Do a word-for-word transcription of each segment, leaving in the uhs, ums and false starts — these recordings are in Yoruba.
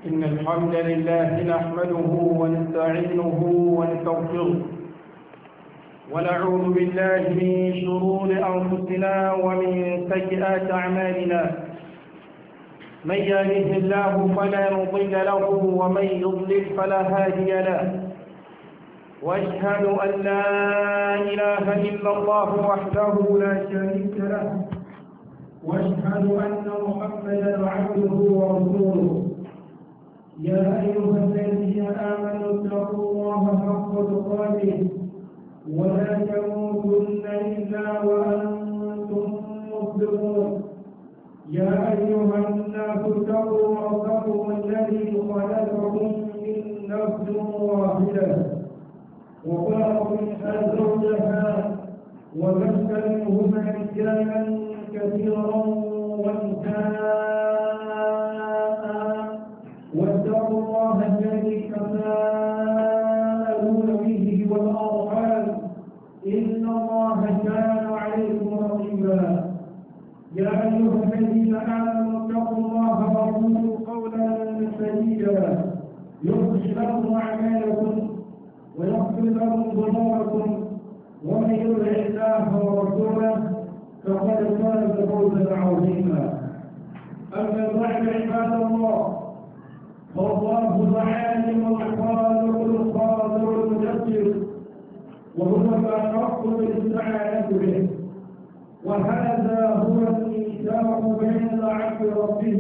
إن الحمد لله نحمده ونستعينه ونستغفره ونعوذ بالله من شرور أنفسنا ومن سيئات أعمالنا. من يهده الله فلا مضل له ومن يضلل فلا هادي له، وأشهد أن لا إله إلا الله وحده لا شريك له، وأشهد أن محمدا عبده ورسوله. يا أيها الذين آمنوا اتقوا الله حق تقاته ولا تموتن إلا وأنتم مسلمون. يا أيها الناس اتقوا ربكم الذي خلقكم من نفس واحدة وخلق منها زوجها وبث منهما رجالا كثيرا ونساء، واتقوا الله الذي تساءلون به والأرحام إن الله كان عليكم رقيبا. يا أيها الذين آمنوا اتقوا الله وقولوا قولا سديدا يصلح لكم أعمالكم ويغفر لكم ذنوبكم، ومن يطع الله ورسوله فقد فاز فوزا عظيما. أما بعد عباد الله، فالله العالم الخالق القادر المدبر، وهو الأحق بالاستعانة به. وهذا هو الميثاق بين العبد وربه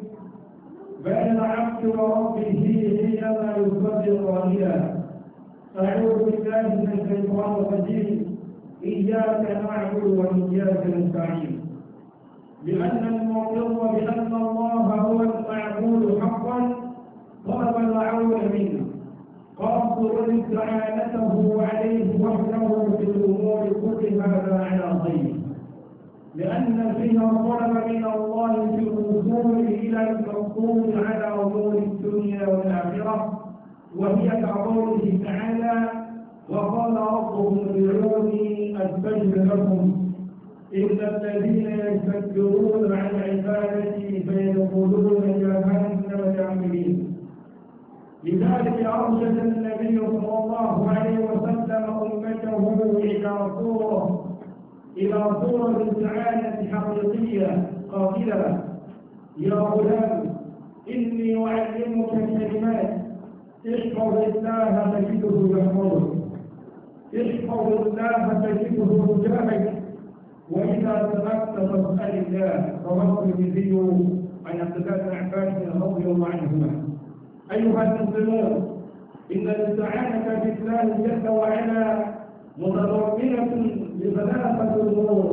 بين العبد وربه حينما يصدق قائلا: أعوذ بالله من الشيطان الرجيم، إياك نعبد وإياك نستعين. لأن المعترف بأن الله هو المعبود حقا طلب العون منه، قاصر استعانته عليه وحده في الأمور كلها لا على غيره، لأن فيها طلب من الله في الوصول إلى المقصود على أمور الدنيا والآخرة، وهي كقوله تعالى: وقال ربهم ادعوني أستجب لكم إن الذين يستكبرون عن عبادتي فيدخلون جهنم داخلين. لذلك أرشد النبي صلى الله عليه وسلم أمته إلى صورة إلى صورة استعانة حقيقية قائلا: يا غلام إني أعلمك كلمات احفظ الله تجده يحفظك، احفظ الله تجده تجاهك، وإذا سألت فاسأل الله. رواه الترمذي عن عبد الله بن عباس رضي الله عنهما. أيها المسلمون، إن الاستعانة بالله جل وعلا متضمنة لثلاثة أمور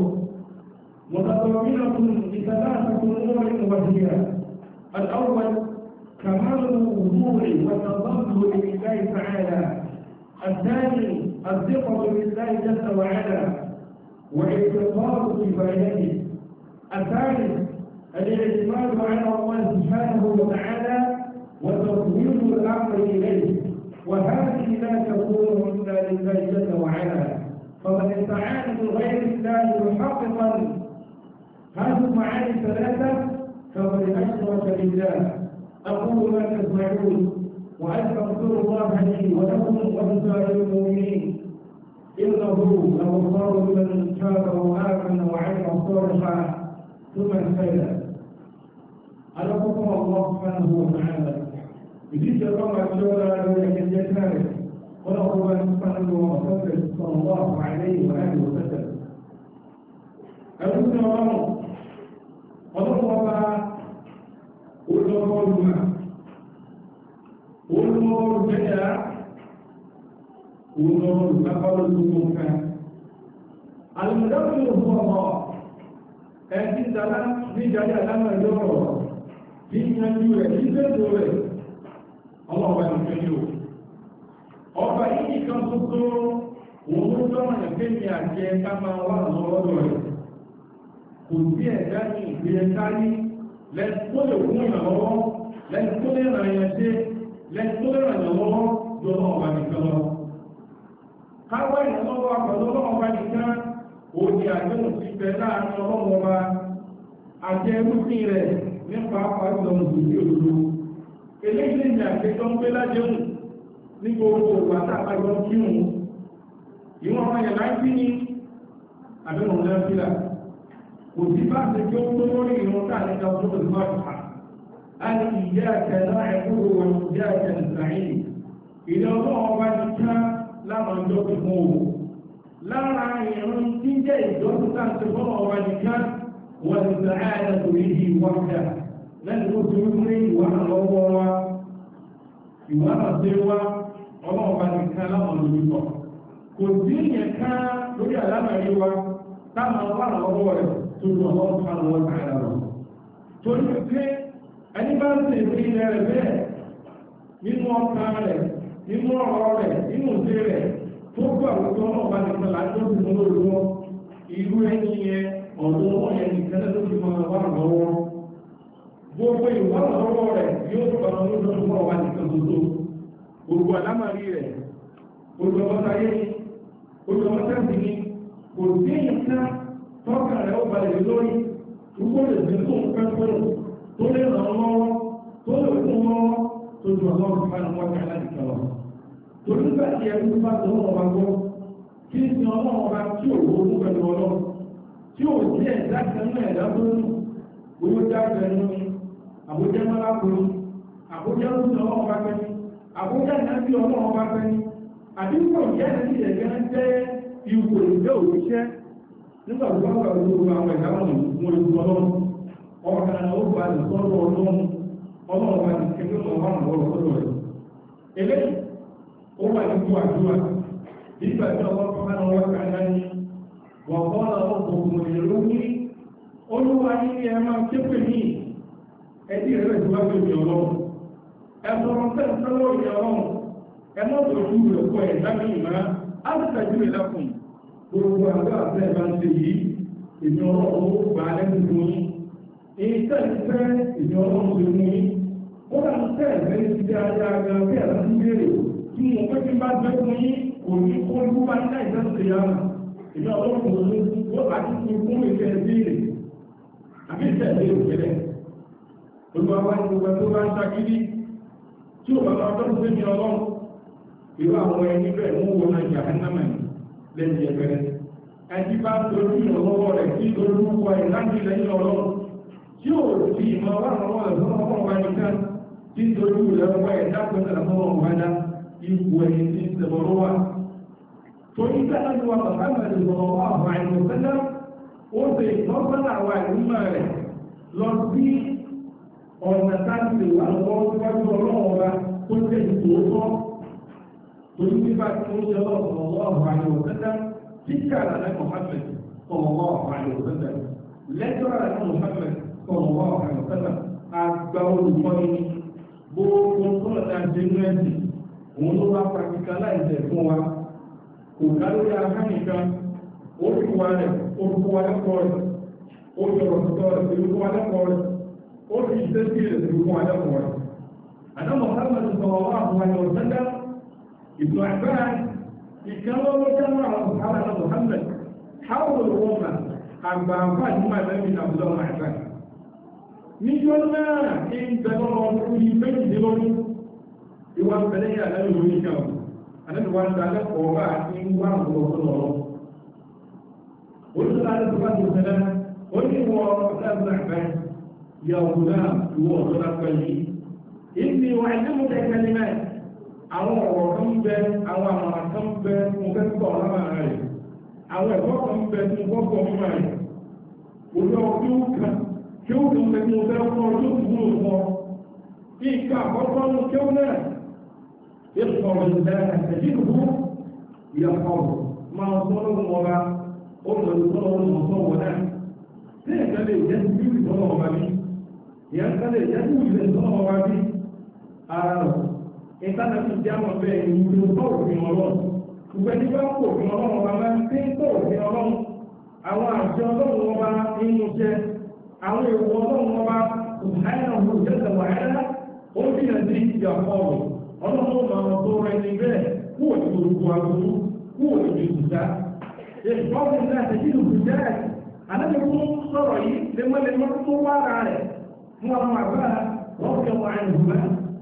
متضمنة لثلاثة أمور وهي: الأول كمال الوضوء والتضمن لله تعالى، الثاني الثقة بالله جل وعلا واعتقاد كفايته، الثالث الاعتماد على الله سبحانه وتعالى وتفويض الأمر إليه. وهذه لا تكون إلا لله جل وعلا، فمن استعان بغير الله محققا هذه المعاني الثلاثة فقد أشرك بالله. أقول ما تسمعون وأستغفر الله لي ولكم ولسائر المؤمنين إنه لغفار لمن تاب وآمن وعمل صالحا ثم اهتدى. ألقكم الله سبحانه وتعالى بجد الله جل وعلا وله سبحانه وتعالى صلى الله عليه وآله وسلم. أقول الله الله olùkọ́lùmá olùmọ̀ọ́rùjẹ́dá olùmọ̀ọ́rùjẹ́dá alùmọ̀dọ́kùn òfúọ̀mọ̀ ẹ̀sìn ìdáná ní ìjáde àdámà yọ́rọ̀ bí ìyànjú rẹ̀ ní ìgbẹ́jọ rẹ̀ ọlọ́ọ̀bá ìfẹ́jọ ọba yìí kan tó tó òun tó tọ́mọ̀ ẹ̀fẹ́mi àti ẹ̀ká máa wà lọ́wọ́ rẹ̀ kò sí ẹ̀dá ní ìgbéyẹ̀kárí lẹ́yìn tó lè fún ìrànlọ́wọ́, lẹ́yìn tó lè ràn yẹn ṣe, lẹ́yìn tó lè ràn yẹn lọ́wọ́ lọ́wọ́ ọba nìkan lọ. káwọ́ ìrànlọ́wọ́ àpọ̀lọ́ ọlọ́wọ́ ọba nìkan òdì àdéhùn ti bẹ láàrin ọlọ́wọ́ ọba àti ẹrúfin rẹ̀ nípa àpapọ̀ òdòdó òdodo. eléyìí ní àgbẹjọ ń gbé lájẹun ní gbogbo àtàkàjọ kírun ìwọ̀n ọmọ yẹn láti ní àbẹ̀wọ̀n lẹ́fíà kò sí bá ṣe kí ó tó lórí ìrún táà ní ká tó tó bá fà á ní ìyá àkẹ́lá ẹ̀kúrò wọn ìyá àkẹ́lá ìsàáyìn ìdá ọlọ́wọ́ bá ti ká láwọn ọjọ́ tó fún òun lára ìrún tí jẹ́ ìjọsìn táà ti fọ́nà ọba ti ká wọ́n ti sàáyà torí ìwọ́dà lẹ́nu tó ti wípé ìwà àlọ́wọ́ wa ìwà àti wa ọlọ́wọ́ bá ti ká láwọn olùkọ́ kò sí ìyẹn ká lórí àlámàrí wa táwọn wà lọ́wọ́ rẹ̀ tó lọ lọ́wọ́ fún àwọn ọ̀tàrà lọ. torí pé ẹni bá ń tẹ̀ sí ilẹ̀ rẹ̀ bẹ́ẹ̀ nínú ọkàn rẹ̀ nínú ọ̀rọ̀ rẹ̀ nínú ìṣe rẹ̀ tó gbà wípé ọlọ́wọ́ bá ti ká lájọ́ sí mọ́ lórúkọ irú ẹni yẹn ọ̀dọ́ wọn yẹn nìkan tó ti máa wà lọ́wọ́ gbogbo ìwà lọ́wọ́ rẹ̀ yóò gbà wọn lójú ọmọ wa nìkan tuntun gbogbo àlámàrí rẹ̀ gbogbo ọmọ sáyé ni gbogbo ọmọ sẹ́ǹsì ni kò sí ìyẹn tọ́ka rẹ̀ ó balẹ̀ lórí gbogbo lè fi tó nǹkan fún tó lè ràn án lọ́wọ́ tó lè fún lọ́wọ́ tó ju ọlọ́run fún àwọn ọmọ láti kọ̀ lọ. torí nígbà tí ẹni bá tó wọn bá gbọ́ kí ni ọlọ́run bá tí ò wọ́n pẹ̀lú ọlọ́run tí ò sí ẹ̀dá kan náà ẹ̀dá tó nù gbogbo dáàbò ẹnu ni àbújá mọ́lákùnrin àbújá lóṣù ọlọ́run bá fẹ́ ni àbújá ìnáwó ọlọ́run bá fẹ́ ni àdínkù jẹ́ ẹni ẹ̀gẹ́ jẹ́ ipò ìgbé òṣìṣẹ́ nígbà tó bá wà lórí àwọn ẹ̀dá wọn wọn lè sọ lọ́rùn ọ̀gá ó bá lè sọ́dọ̀ ọlọ́run ọlọ́run bá ti kẹ́kẹ́ mọ́ wà lọ́rọ̀ sọ́dọ̀ rẹ̀ eléyìí ó wà nínú àdúrà nígbà tí ọlọ́run bá wọn wá kàdá ní wọ́n kọ́ lọ́wọ́ gbogbo ìlú ní olúwa ní ẹ máa képe ní ẹdí rẹ̀ tó bá gbé ọlọ́run ẹ̀sọ̀rọ̀ tẹ́lẹ̀ lórí ọlọ́run ẹmọ́ tó ṣú rẹ̀ kọ́ ẹ̀ lábí ìmá áṣìṣàjú rẹ̀ lákùn gbogbo àgbà àti ẹ̀bá ń ṣe yìí ìní ọlọ́run ó gbà lẹ́nu fún yín èyí tẹ́lifẹ́ ìní ọlọ́run tó mú yín ó dà ń tẹ́lifẹ́ ti dé ayé aga bí ẹ̀rọ ti béèrè tí mo pẹ́ tí bá gbé fún yín kò ní kó ikú bá ní láìsẹ́ tó yá mà ìní ọlọ́run tó mú ó bá ti fi fún ìfẹ́ béèrè àbí ìtẹ̀lé òkèlè gbogbo àwọn ìgbogbo tó bá ń ṣagídí tí ò bá lọ tó ń ṣe ní ọlọ́run irú àwọn ẹni bẹ́ẹ̀ mú wọn náà jà hánàmà lẹ́yìn ẹgbẹ̀rẹ̀ ẹni bá torí ìrànlọ́wọ́ rẹ̀ tí torí wọ ẹ̀ láti lẹ́yìn ọlọ́run tí ò sí ìmọ̀ wà lọ́wọ́ rẹ̀ fún ọmọ wa nìkan tí torí ìrànlọ́wọ́ ẹ̀ dákọ̀ọ́sẹ̀ lọ́wọ́ wa dá ipò ẹni tí ń sẹ̀bọ̀rọ̀ wa. torí sáà ní wa bàbá mẹ́rin sọ̀rọ̀ wà fún àìmọ̀ sẹ́lẹ̀ ó sì tọ́sánà àwọn àìmọ̀ rẹ̀ lọ sí ọ̀nà táàbì wà lọ́wọ́ síwájú ọlọ́wọ́ wa tó tẹ̀ ìtòótọ́ torí bá tí ó jẹ́ sallallahu alaihi wasallam tíkà rẹ̀ Muhammad sallallahu alaihi wasallam lẹ́tọ́rà rẹ̀ Muhammad sallallahu alaihi wasallam àgbà olùkọ́ni gbogbo tó lọ́ta jẹ́ mẹ́sì òun ló wá practicalize fún wa kò ká lórí ahánìkan ó fi wa rẹ̀ ó fi wa lẹ́kọ̀ọ́ rẹ̀ ó yọ̀rọ̀ sọ́tọ̀ rẹ̀ pẹ̀lú fún wa lẹ́kọ̀ọ́ rẹ̀ ó fi ìṣẹ́ sí rẹ̀ pẹ̀lú fún wa lẹ́kọ̀ọ́ rẹ̀ àná Muhammad sallallahu alaihi wasallam ابن عباس يكلم وكلم على صحابة محمد حول الأمة عن بعض ما لم ينبذ الله عباس نجولنا إن تنظر في بيت ذلك يوم بلي على الوجه أنا نوان ذلك قوة إن وان الله الله قلت على الصلاة والسلام قلت هو ابن عباس يا غلام هو غلام إني أعلمك كلمات àwọn ọ̀rọ̀ kan bẹ àwọn àmàrà kan bẹ mo fẹ́ kọ́ lára rẹ̀ àwọn ẹ̀kọ́ kan bẹ tí mo kọ́ kọ́ rẹ̀ òjò kí ó kàn kí ó kàn bẹ tí mo fẹ́ kọ́ tó ti wúlò fọ́ kí ìka àkọ́kọ́ ní kí ó náà ìkọ̀ ìlẹ̀ ẹ̀jì ìlú ìyàpọ̀ máa sọ lọ́wọ́ ọba ó lọ sí sọ́lọ́ ọ̀nà sọ́wọ́ náà tí ẹ̀ka lè jẹ́ sí ìlú sọ́lọ́ ọba bí ìyànká lè jẹ́ sí ìlú sọ́lọ́ ọba bí ara rẹ̀ ìtànà ti jẹ́ àwọn ọ̀bẹ ìlú tó òfin ọlọ́run gbogbo ẹni bá kó òfin ọlọ́run ọba máa ń tí ń kó òfin ọlọ́run àwọn àjọ ọlọ́run ọba nínú jẹ àwọn èèwọ̀ ọlọ́run ọba ṣùgbọ́n àwọn òṣèlú wàhálà ó bí ẹni ìjà ọ̀rọ̀ ọlọ́run máa tó rẹ ní bẹ́ẹ̀ kú òní orúkọ agbóró kú òní ìbùdá ìfọ́nì náà ti kí ìbùdá ẹ̀ àlejò tó sọ̀rọ̀ yìí lemọ́lemọ́ tó wá ara rẹ̀ fún àwọn àgbà wọ́n kẹ́ wọ́n àìlùmọ́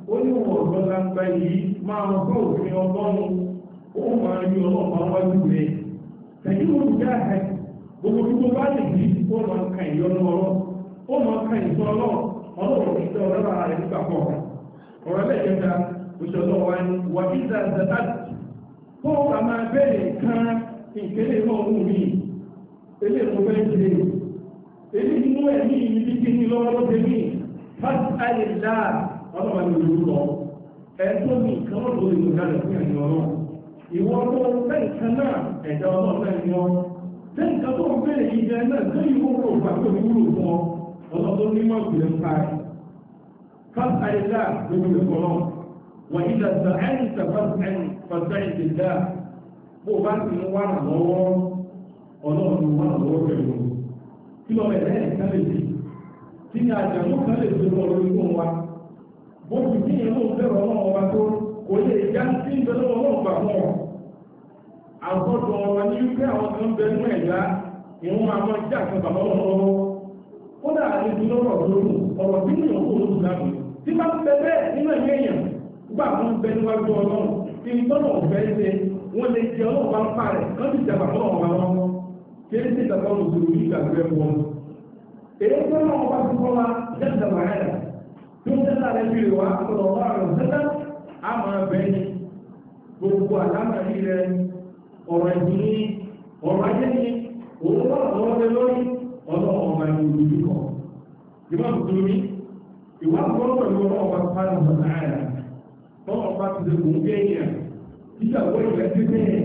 ó ní wọn ọ̀dọ́ lágbá yìí máa ń gbọ́ òfin ọlọ́run ó máa rí ọlọ́pàá wájú rẹ̀ tẹ̀jú olùjá ẹ̀ gbogbo tí mo bá lè bí ó máa ka ìyọnu ọlọ́ ó máa ka ìsọ ọlọ́ ọlọ́run ìjọ ọlọ́run rẹ̀ nígbà pọ̀ ọ̀rọ̀ lẹ́yẹ̀ta òṣèlú wa ni wà ní ìdàgbàsá tó bá máa bẹ̀rẹ̀ kan ìkéde náà mú mi ilé mo fẹ́ ṣe èyí nínú ẹ̀mí ibi kí ní lọ́wọ́ ló ṣe mí fásitì àyèlá ọlọ́run ní ìlú lọ ẹ̀tọ́ mi kan ló lórí ìlú jáde fún ẹ̀yìn ọlọ́run ìwọ tó fẹ́ nǹkan náà ẹ̀dá ọlọ́run náà ni wọ́n fẹ́ nǹkan tó ń bẹ̀rẹ̀ yìí jẹ náà tó yìí wúrò pàtó wúrò fún ọ ọlọ́run ní mọ̀ ìpìlẹ̀ ń parí fásitì àyèlá lórí ìlú lọ wà ìdá sàáyìn tàfásitì fásitì àyèlá bó bá ti ń wà lọ́wọ́ ọlọ́run wà lọ́wọ́ pẹ̀lú kí lọ bẹ̀rẹ̀ ẹ̀ kan lè fi tí ní àjàmú kan lè fi lọ́wọ́ lórí fún wa bó ti tí ìyẹn ló ń bẹ̀rẹ̀ ọlọ́run ọba tó kò lè já sí ń bẹ̀rẹ̀ ọlọ́run gbà fún ọ àgbọ̀dọ̀ ọ̀rọ̀ ní wípé àwọn kan bẹ nínú ẹ̀dá ìwọ̀n àwọn ìjà kan bàbá wọn lọ́wọ́ ó dà ní ti lọ́rọ̀ lórí ọ̀rọ̀ tí ìyẹn kò lóṣù láti tí bá ń bẹ bẹ́ẹ̀ nínú ẹ̀mí èèyàn gbà fún bẹ níwájú ọlọ́run tí tọ́nà ọ̀fẹ́ ṣe wọ́n lè jẹ ọlọ́run bá ń pa rẹ̀ kán sì jàpá ọlọ́run bá lọ́wọ́ kìí sí ìgbàgbọ́ òṣèlú ìgbàgbọ́ ẹ̀kọ́ èyí tó náà wọ́n bá ti kọ́ wa jẹ́sẹ̀ wàhálà tí ó tẹ́lá rẹ̀ bí wà ọ̀rọ̀ wà rẹ̀ sẹ́lá a máa bẹ̀ ní gbogbo àlámàrí rẹ̀ ọ̀rọ̀ ẹ̀sìn ní ọ̀rọ̀ ayé ní òun wà lọ́wọ́ lé lórí ọlọ́run ọba ní olùdí kọ̀ ìwà òṣèlú ìwà gbọ́ pẹ̀lú ọlọ́run ọba pàrọ̀ wàhálà tọ́lọ̀ ọba ti lè kò ń gé èèyàn ìgbàgbọ́ ìrẹ́ ti bẹ́ẹ̀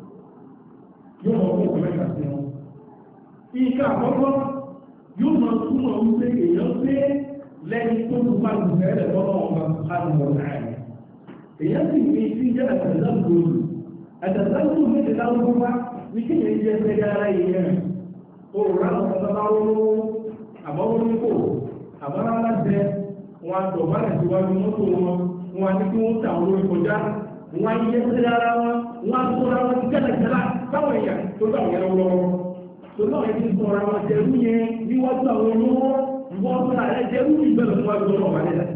yóò mọ̀ fún ọ̀pọ̀ mẹ́ta sí wọn. Ìka àkọ́kọ́ yóò máa túmọ̀ wípé èèyàn pé lẹ́ni tó ń bá ìfẹ́ rẹ̀ lọ́wọ́ ọba sùpàdé wọn náà rẹ̀. Èèyàn sì ní sí jẹ́ àtẹ̀sánwó àtẹ̀sánwó méje láwọn wá ní kí èèyàn jẹ́ fẹ́ ara èèyàn rẹ̀. Òòrùn àwọn ọ̀sán bá wọ́n àbọ̀wọ́ nípò àbọ̀rọ̀ aláṣẹ wọn àtọ̀ bá lẹ̀ síwájú mọ́tò wọn wọn àti kí wọ́n tà wọ́n kọjá wọn yẹ fẹ́ ara wọn wọn àtúnra wọn ti jẹ́lẹ̀jẹ́lá báwọn èèyàn tó bá wọn yẹn lọ́wọ́ tó náà yẹn ti sọ̀rọ̀ àwọn jẹ̀rú yẹn níwájú àwọn olówó ìwọ́n tó rà ẹ̀ jẹ̀rú ìgbẹ̀rẹ̀ níwájú ọlọ́wọ́ wà lẹ́la.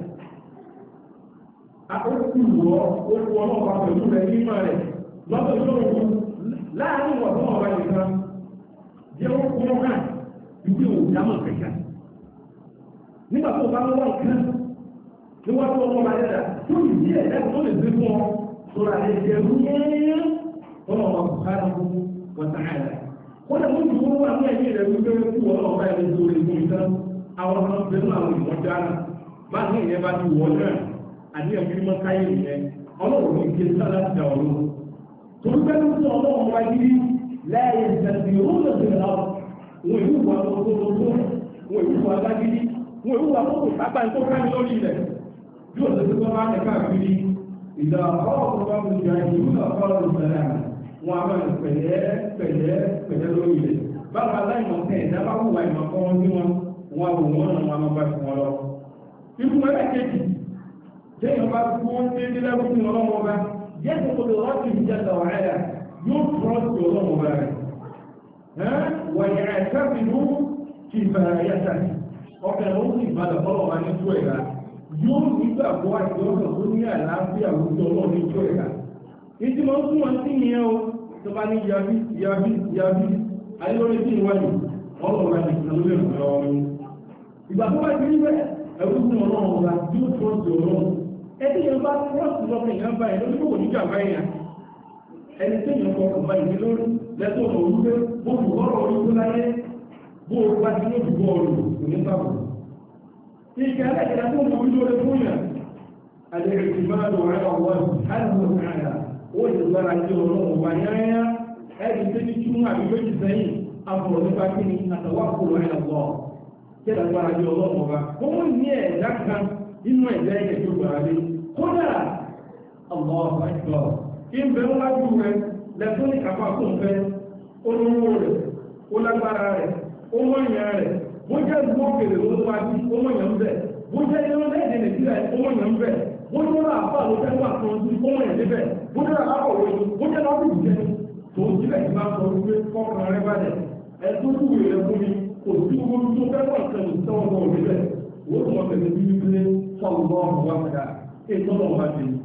Akókò wọ́ okú ọlọ́wọ́ pẹ̀lú rẹ̀ nígbà rẹ̀ lọ́dọ̀ lọ́wọ́ láàrin wọ̀ fún ọ̀rọ̀ nìkan jẹ́ okú ọ̀gá ìdí òjàmọ̀ kẹ̀kẹ́. Nígbà tó bá wọ́n kan níwájú ọlọ́wọ́ wà lẹ́la tó ìdí ẹ̀dá tó lè gbé fún ọ tó rà ẹ̀ jẹ̀rú yẹn tọ́lọ̀ wọn subhanahu wa ta'ala. Wọ́n lè mú ìwọ́n wà ní ẹ̀yìn rẹ̀ wípé kú ọlọ́ọ̀bá ẹni tó lè fún ìtàn àwọn ọmọ bẹ̀rù àwọn ìwọ̀n dáná. Bá ní ìyẹn bá ti wọ̀ náà, àní ẹ̀mí mọ́ káyé ìyẹn, ọlọ́run ní ìgbé sálá ti dà ọ̀run. Torí pé ló sọ ọlọ́run wá yí láàyè ìtẹ̀sí òun lọ sí ìlà wọn ìlú wa tó tó tó tó, wọn ìlú wa lágídí, wọn ìlú wa tó kò sábà tó ká ní lórí ilẹ̀. Yóò lọ sí sọ́wọ́ á káàkiri ìdá ọ̀pọ̀ bá mi jà ìlú náà fọ́ọ̀rọ̀ ìṣẹ̀lẹ̀ àná wọn a máa pẹ̀lẹ́ pẹ̀lẹ́ pẹ̀lẹ́ lórí rẹ̀ báwa láìmọ̀ tẹ̀ ẹ̀dá bá wùwà ìmọ̀ kọ́ wọn sí wọn wọn wò wọn náà wọn bá fi wọn lọ. ikú mẹ́rẹ̀ kejì téèyàn bá kú wọn dé dé lẹ́kùn sí ọlọ́wọ́ bá jẹ́ kókò tó rọ́ọ̀tì ìjẹta ọ̀rẹ́dà yóò tọ́ọ̀tì ọlọ́wọ́ bá rẹ̀. wọ̀nyí àìsàn ìlú kì í fẹ̀rẹ̀ yẹta ọkẹ́ ló ń sì padà bọ́lọ̀ wá ní tó ẹ̀dá yóò nígbàgbọ́ àti ọ̀sán tó ní àlàáfíà òjò ọlọ́ọ̀ ní tó ẹ̀dá. ìdí mọ́ fún wọn sí ìyẹn o tó bá ní yàbí yàbí yàbí ayélujára tí ìwádìí ọlọ́ọ̀gá ní ìsìnkú lè fún ọ ní. ìgbà tó bá ti rí bẹ́ẹ̀ ẹ̀rú fún ọlọ́run ọba tí ó tọ́jú ọlọ́run ẹni yẹn bá tọ́jú lọ́kàn èèyàn bá yẹn lórí kòkò níjà bá yẹn ẹni tí èèyàn kọkàn bá yẹn lórí lẹ́tọ̀ ọ̀rọ̀ wípé bó ti kọ́rọ̀ orí tó láyé bó o bá ti ní òdùgbò ọ̀rọ̀ kò ní sábà. ìkẹ́ ẹlẹ́kẹ̀ẹ́ tó mọ orí lórí fún yẹn àlẹ́ ìgbìmọ̀ ó lè gbára jẹ́ ọlọ́run ọba yáyá ẹ̀rí tó ní túmọ̀ àbí méjì sẹ́yìn àbọ̀rọ̀ nípa kí ni àtàwákùrọ̀ ẹ̀ lọ jẹ́ gbára jẹ́ ọlọ́run ọba ó ń ní ẹ̀dá kan nínú ẹ̀dá ẹ̀yẹ tó gbára lé kódà ọmọ ọba ìjọ kí n bẹ ń wájú rẹ lẹ́tọ́ ní kápá tó ń fẹ́ olówó rẹ̀ ó lágbára rẹ̀ ó mọ̀nyàn rẹ̀ bó jẹ́ gbókèrè ló ń wájú ó mọ̀nyàn bẹ̀ bó jẹ́ ilé-ẹ̀dẹ̀ nàìjíríà ó mọ̀nyàn bẹ̀ bó jẹ́ àbá ló fẹ́ wà kan sí ó mọ̀nyàn débẹ̀ bó jẹ́ àbọ̀wé bó jẹ́ lọ́dún jẹ́ tó ń sílẹ̀ tí máa ń sọ wípé kọ́kàn rẹ balẹ̀ ẹ̀tọ́ tó wù rẹ̀ fún mi kò sí gbogbo tó fẹ́ wà kan ní sọ́wọ́ bọ̀ níbẹ̀ wọ́n tún wọ́n fẹ̀lẹ̀ bíbí pé sọ́wọ́ ọ̀hún wá padà ètò ọ̀rọ̀ bá ti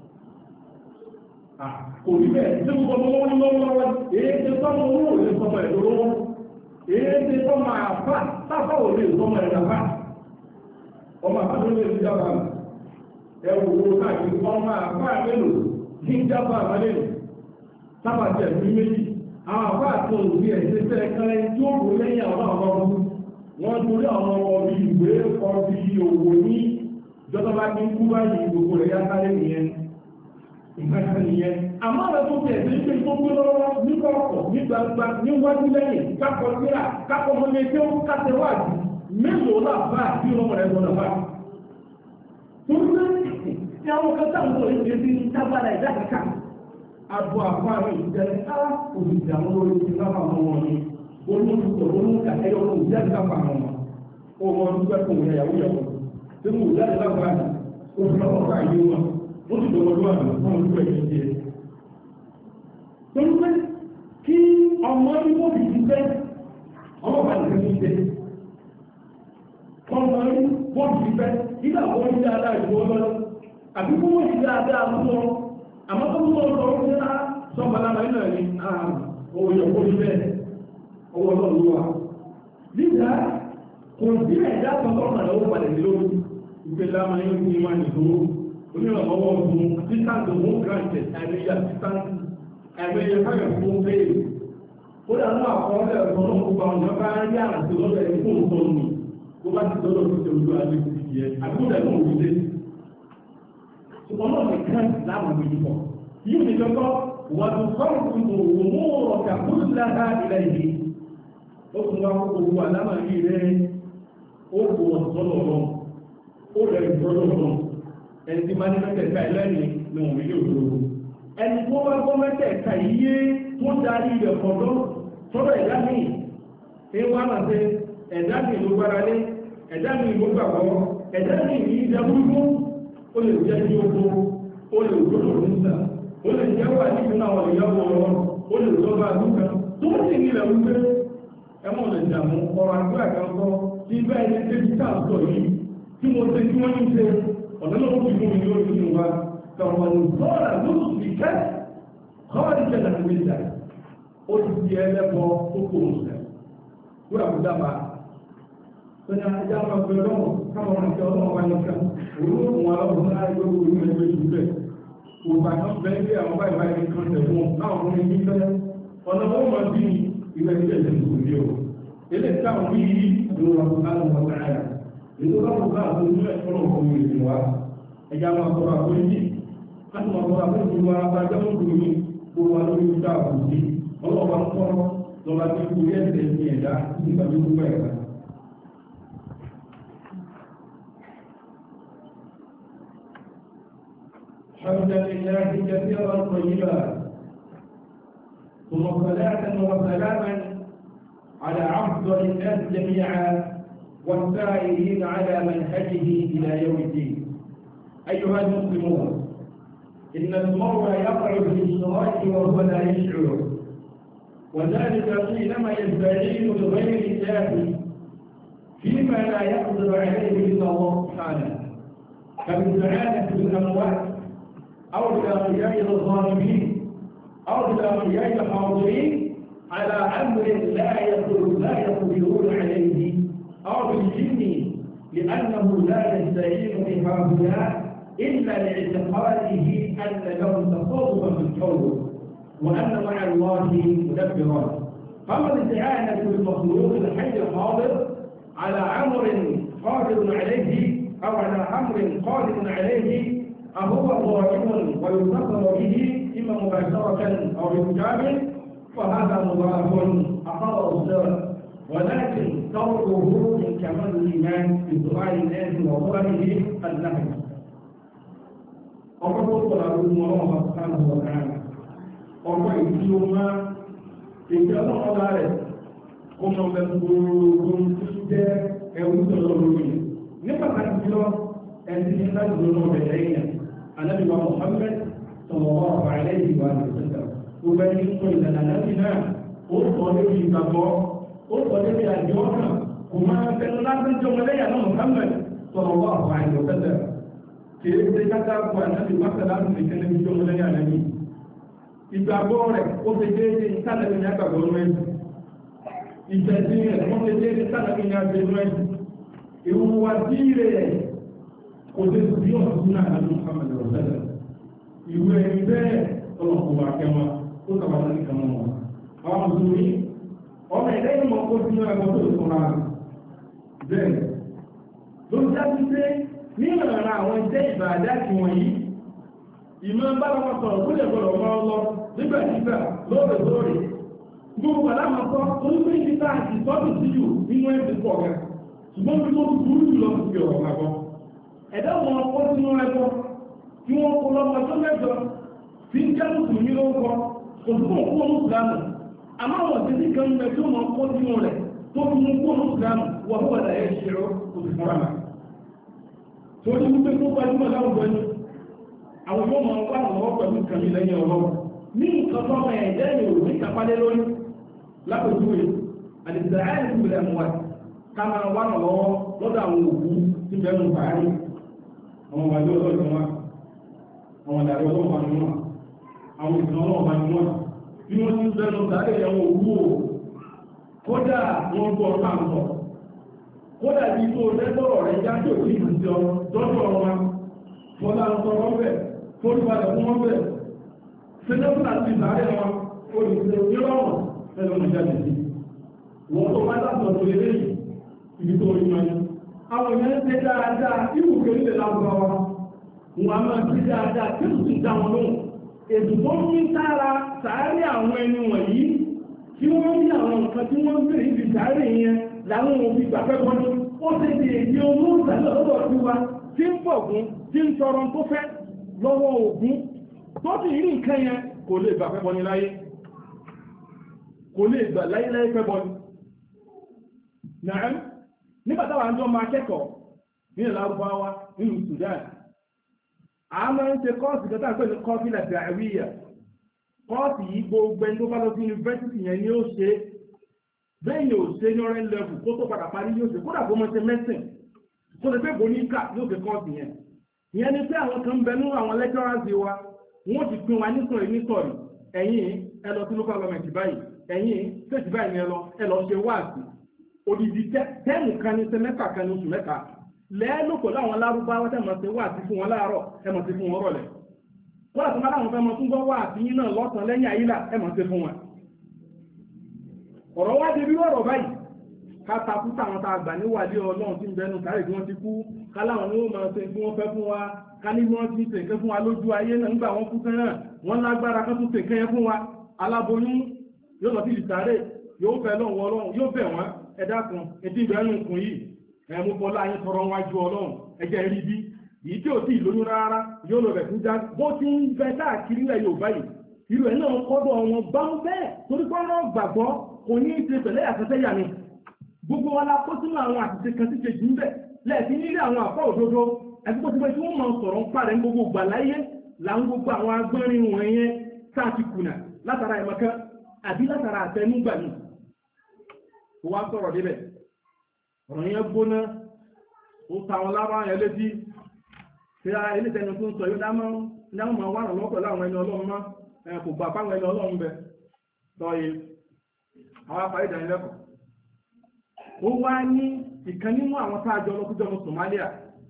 kò ní bẹ́ẹ̀ tí mo sọmọ wọn lọ́wọ́lọ́wọ́ èyí tí sọmọ owó ò lè sọmọ ẹ̀ lọ́wọ́ èyí tí sọmọ àfà sáfà ò lè sọmọ ẹ̀ dàfà ọmọ àfà ló lè fi dábàá ẹ wò ó káàkiri ọmọ àfà mélòó ní jábà àmàlẹ́nu sábà tẹ̀ ní méjì àwọn àfà àti òbí ẹ̀ ṣe fẹ́ kẹ́lẹ́ tí ó wò lẹ́yìn àwọn àwọn ọmọ wọn torí àwọn ọmọ bíi ìwé ọbí òwò ní ìjọba bá ní kú báyìí gbogbo rẹ̀ yá sáré nìyẹn ìgbàgbọ́ nìyẹn àmọ́ ọ̀rẹ́ tó tẹ̀ sí pé tó gbé lọ́wọ́ nípa ọkọ̀ ní gbangba níwájú lẹ́yìn kápọ̀ síra kápọ̀ mọ́lé tí ó kásẹ̀ wájú mélòó làbá àti ọmọ rẹ̀ lọ́nà bá. tó ń lé ní àwọn kẹta ń sọ ìṣe sí tábàlà ìdá kíkà abo àfáàrí ìjẹni á òbíjà lórí ti káfà mọ́ wọn ni olóòtú olóòtú ẹyọ olóòtú jáde káfà mọ́ wọn ó mọ ọdún pẹ́ fún ìyàwó yàwó tí mo jáde lágbàá òfin ọkọ̀ káyé wọn ó ti dọ̀wọ́ lọ́wọ́ àná fún ojú ẹ̀jẹ̀ jẹ́. Torí pé kí ọmọ ní wọ́n fi ti fẹ́, ọmọ bá ti fi fẹ́. Ọmọ ní wọ́n fi fẹ́, nígbà wọ́n ní dáadáa ìwọ lọ́lọ́. Àbí kó wọ́n ti dáadáa fún ọ. Àmọ́ tó ń sọ ọ̀rọ̀ ọ̀rọ̀ ní náà sọ́mọ lára nínú ẹ̀ ní owó yọ̀kó ní bẹ́ẹ̀, owó ọlọ́run wà. Nígbà kò sí ẹ̀dá kan tọ́nà lọ́wọ́ padà ní lórí. Ìpele àmọ́ yóò ní ìmọ̀ nìdúró. Onírànlọ́wọ́ ọdún assistant to home granted ẹ̀mẹ́yẹ assistant ẹ̀mẹ́yẹ fáyọ̀ fún bẹ́ẹ̀. Ó dà ní àkọọ́lẹ̀ ọ̀sán náà gbogbo àwọn ọ̀gá rí àrùn lọ́dọ̀ ẹni fún òun ní bó bá ti lọ́dọ̀ tó ṣe ojú àgbẹ̀ ti di ẹ̀ àbúrò ẹ̀kọ́ òun dé. Ṣùgbọ́n náà ní kán láwọn méjì pọ̀. Yíò ní kọ́kọ́ wà tó sọ́rọ̀ fún òun mú ọ̀kà fún lára ilẹ̀ yìí. Ó tún wá kó gbogbo àlámà yìí rẹ̀ ó kò ọ̀sán lọ́rọ̀ ó rẹ̀ ìgbọ́dọ̀ náà. Ẹni tí máa ní mẹ́tẹ̀ẹ̀ta ẹlẹ́ni ní òun yóò lòó. Ẹni tó bá gbọ́ mẹ́tẹ̀ẹ̀ta yíyé tó darí ilẹ̀ kọ̀dọ́ sọ́dọ̀ ẹ̀dá mi. Ewa máa ṣe ẹ̀dá mi ló gbára lé, ẹ̀dá mi ló gbàgbọ́, ẹ̀dá mi ní ìjẹ́búrú, ó lè jẹ́ ní oko, ó lè gbọ́dọ̀ nígbà, ó lè jẹ́ wà níbi náà wọ̀lẹ̀ yá wọ̀ lọ, ó lè lọ́ bá dúkà. Tó sì ní ilẹ̀ wípé ẹmọ́ lè dààmú ọ̀rọ̀ àgbẹ̀ àkàkọ́ tí bẹ́ẹ̀ ní débi tá à ń sọ yìí tí mo ṣe tí wọ́n ń ṣe ọ̀nà náà ó fi mú mi lórí nínú wa kàwọn ìgbọ́ra lóṣù fi kẹ́ kọ́ọ̀dì jẹ́ láti wí jà ó ti di ẹlẹ́bọ tó kó o sẹ́ kó àbúdá bá sọ́jà ajá máa gbé lọ́wọ́ káwọn àti ọlọ́wọ́ wá ní ká òun ó fún wa lọ́wọ́ náà ẹgbẹ́ gbogbo ìlú ẹgbẹ́ ìlú bẹ́ẹ̀ òbá náà bẹ́ẹ̀ bí àwọn báyìí báyìí kan tẹ̀ fún káwọn ọmọ ẹni fẹ́ ọ̀nà wọn máa bí ìgbẹ́ ìgbẹ́ ìlú kò ní o eléyìí táwọn bí yìí ló wà fún láwọn ọmọ náà ètò láwọn bá àwọn ojú ẹ̀kọ́ náà fún ìlú wa ẹja máa sọ̀rọ̀ àforíjì láti máa sọ̀rọ̀ àforíjì wa abájá ń gbòòrò ní gbogbo alórí ìta àbòsí ọlọ́ọ̀bá ń kọ́ lọ́ba tí kú yẹ́ ẹ̀sẹ̀ ní ẹ̀dá nígbà tó gbogbo ẹ̀ka. حمدا لله كثيرا طيبا ثم صلاة وسلاما على أفضل الناس جميعا والسائرين على منهجه إلى يوم الدين. أيها المسلمون إن المرء يقع في الاشتراك وهو لا يشعر وذلك حينما يستعين بغير الله فيما لا يقدر عليه إلا الله سبحانه كالاستعانة بالأموات أو بالأغنياء الظالمين أو بالأغنياء الحاضرين على أمر لا يقدرون عليه أو بالجن لأنه لا يستعين بهؤلاء إلا لاعتقاده أن لهم تصرفا في الكون وأن مع الله مدبرا. فما الاستعانة بالمخلوق الحي الحاضر على أمر قادر عليه أو على أمر قادر عليه أهو ظالم ويتصل به إما مباشرة أو بالكامل فهذا مضاف أقر الشرع ولكن تركه من كمال الإيمان بدعاء الناس وظاهره النهي. ọkọ̀ tó kọ̀ láti mú ọlọ́run sánà ọ̀tàrà ọkọ̀ ìdí o máa èdè ọlọ́run bá rẹ̀ kó mọ̀ bẹ gbogbo tó jẹ́ ẹ̀wù tó lọ lórí ní pàtàkì jùlọ ẹni tí láti lọ lọ bẹ̀rẹ̀ yẹn anábìwá Muhammad sọ̀rọ̀ ọ̀rọ̀ àlẹ́ ìwà àdìsẹ́sẹ̀ gbogbo ẹni tó ìlànà láti náà ó sọ lórí ìgbàgbọ́ ó sọ lórí àjọ ọ̀nà kò máa fẹ́ láti jọmọlẹ́yà náà Muhammad sọ̀rọ̀ ọ̀rọ̀ àdìsẹ́sẹ̀ kìí ṣe kájá bu ànábì wákàtí láti nìkan níbi tó mú lẹ́yìn ànábì ìgbàgbọ́ rẹ̀ ó fi déédéé ìtàlẹ́bí ní àgbàgbọ́ rẹ̀ ìjẹ̀sí rẹ̀ ó fi déédéé ìtàlẹ́bí ní àgbàgbọ́ rẹ̀ ìwúwa sí rẹ̀ kò lè bí ọ̀sùn náà àti Muhammad rọ̀sẹ̀lẹ̀ ìwé ẹni bẹ́ẹ̀ ọlọ́kùnrin akẹ́wà tó kàwá ní kan wọn àwọn mùsùlùmí ọmọ ẹ̀dẹ́ ìmọ̀ kó sínú ẹgbẹ́ tó sọ̀rọ̀ bẹ́ẹ̀ ló ń dájú pé ní ìrànà àwọn iṣẹ́ ìbàdájì wọ̀nyí ìmọ̀ bá wọn sọ̀rọ̀ tó lè gbọ́dọ̀ mọ́ lọ nígbàtígbà lóòrè lóòrè gbogbo alámọ̀sọ́ onígbé ìdíta àti ìtọ́jú sí jù nínú ẹ̀sìn pọ̀ rẹ̀ ṣùgbọ́n bí wọ́n burú jù lọ sí ọ̀rọ̀ àgbọ̀ ẹ̀dá wọn kó sínú ẹgbọ́ tí wọ́n kó lọ́pọ̀ tó mẹ́jọ tí ń jẹ́ mùsùlùmí lórúkọ kò túnmọ̀ kó ní ìsìlámù àmọ́ àwọn òṣèlú kan ń bẹ tí ó mọ̀ kó sínú rẹ̀ tó fi mú kó ní ìsìlámù wọ́n wọ́n dà ẹ́ ṣe rọ́ òsì fúnra mà torí wípé tó gbajúmọ̀ láwùjọ ni àwọn yóò máa wá àwọn ọ̀pọ̀ pẹ̀lú nǹkan mi lẹ́yìn ọ̀rọ̀ ní nǹkan tó ọmọ ẹ̀jẹ̀ ni ò ní kápálẹ́ lórí lápòjúwe àdìsẹ́ àìsí ìbílẹ̀ mú wa ká máa wá lọ́wọ́ lọ́dọ̀ àwọn òkú tí bẹ́ẹ̀ mú bàárì àwọn wàjú ọlọ́ọ̀dọ́ wa àwọn àdàrí ọlọ́ọ̀bá ni wọn àwọn ìsìn ọlọ́ọ̀bá ni wọn bí wọ́n ti bẹ́ẹ̀ lọ sáré àwọn òkú o kódà wọ́n gbọ́ ọ̀pá ń sọ kódà bí tó lẹ́tọ̀rọ̀ rẹ̀ jáde òkú ìrìnsì ọ dọ́dọ̀ wọn fọ́lá ń sọ̀rọ̀ bẹ̀ fọ́lùbalẹ̀ fún wọn bẹ̀ sẹ́dọ́fún àti ìsáré wọn olùsẹ̀ onírọ̀rùn ẹ̀lọ́ mọ̀ jáde sí wọ́n tó bá dàtọ̀ tó lé lẹ́yìn ibi tó rí wọn àwọn èèyàn ń ṣe dáadáa ìwù kéré lábúrò wa wọn a máa ṣe dáadáa tí ó sì dá wọn lóhùn ètò tó ń ní sára sáré àwọn ẹni wọ̀nyí tí wọ́n ní àwọn nǹkan tí wọ́n ń bèrè ibi sáré yẹn làwọn òbí gbàgbẹ́ wọn ní ó ṣe di èdè olóòtú lọ́dọ̀ sí wa tí ń pọ̀ gún tí ń tọrọ tó fẹ́ lọ́wọ́ ògún tó sì rí nǹkan yẹn kò lè gbà pẹ́bọ ní láyé kò lè gbà láyé láyé pẹ́bọ ní náà nígbà táwọn àjọ máa kẹ́kọ̀ọ́ ní Lárúbáwá nínú Sudan a máa ń ṣe kọ́ọ̀sì kẹta pé ní kọ́ọ̀sì láti àríyà kọ́ọ̀sì yìí gbogbo ẹni tó bá lọ sí yunifásitì yẹn ni ó ṣe bẹ́ẹ̀ ni ò ṣe ní ọ̀rẹ́ lẹ́bù kó tó padà parí yóò ṣe kódà kó mọ́ ṣe mẹ́sìn kó lè pé boníkà yóò ṣe kọ́ọ̀sì yẹn ìyẹn ni pé àwọn kan bẹ nínú àwọn lecturers wa wọ́n ti pín wa nítorí nítorí ẹ̀yin ẹ lọ sí local government báyìí ẹ̀yin state báyìí ni ẹ lọ ẹ lọ ṣe wáàsì odidi tẹ́ẹ̀mù kan ní sẹ́mẹ́fà kan ní oṣù mẹ́ta lẹ́ẹ̀lòpọ̀ láwọn Lárúbáwá tẹ́ mọ̀ sí wáàsì fún wọn láàárọ̀ ẹ mọ̀ sí fún wọn rọ̀lẹ́ kọ́lá tó má láwọn fẹ́ mọ̀ tún gbọ́ wáàsì yín náà lọ́sàn lẹ́yìn àyílà ẹ mọ̀ sí fún wọn ọ̀rọ̀ wá débi ọ̀rọ̀ báyìí ká takú táwọn tá a gbà níwádìí Ọlọ́run tí ń bẹnu sáré tí wọ́n ti kú ká láwọn ní wọ́n máa ṣe tí wọ́n fẹ́ fún wa ká ní wọ́n ti ṣe nǹkan fún wa lójú ayé náà nígbà wọ́n kú sẹ́yìn wọ́n lágbára ká tún ṣe nǹkan yẹn fún wa aláboyún yóò lọ sí ìsáré yóò bẹ̀ lọ́wọ́ Ọlọ́run yóò bẹ̀ wọ́n ẹ dákun etí ìbẹ̀rù nǹkan yìí ẹ̀ mú bọ́lá yín tọrọ wájú Ọlọ́run ẹjẹ́ rí bí yìí tí ò tí ìlóyún rárá yóò lọ bẹ̀ fún já bó ti ń bẹ káàkiri ilẹ̀ Yorùbá yìí irú ẹ̀ náà kọ́dọ̀ wọn bá ń bẹ́ẹ̀ torí pé wọ́n gbàgbọ́ kò ní í ṣe pẹ̀lẹ́ àtẹ́tẹ́ yà ni gbogbo wa la kó sínú àwọn àtìṣe kan tí kejì ń bẹ̀ lẹ́ẹ̀kí nílé àwọn àfọ́ òdodo ẹgbẹ́ tí wọ́n tí wọ́n máa sọ̀rọ̀ ń parẹ́ gbogbo gbà láyé làwọn gbogbo àwọn agbọ́nrin wọ̀nyẹn sáà ti kùnà látara ìmọ̀kan àbí látara àtẹnugbà ni ó wá sọ̀rọ̀ débẹ̀ ọ̀rọ̀ yẹn gbóná ó ta wọn lábá yẹn létí tí a ilé tẹnu tó ń sọ yóò dámọ́ dámọ́ máa wà ràn lọ́pọ̀ láwọn ẹni Ọlọ́run mọ́ kò gbà fáwọn ẹni Ọlọ́run bẹ sọyẹ àwọn afárí ìdánilẹ́kọ̀ọ́ ó wá ní ìkan nínú àwọn tá a jọ lọ́kújọ́ mọ́ Somalia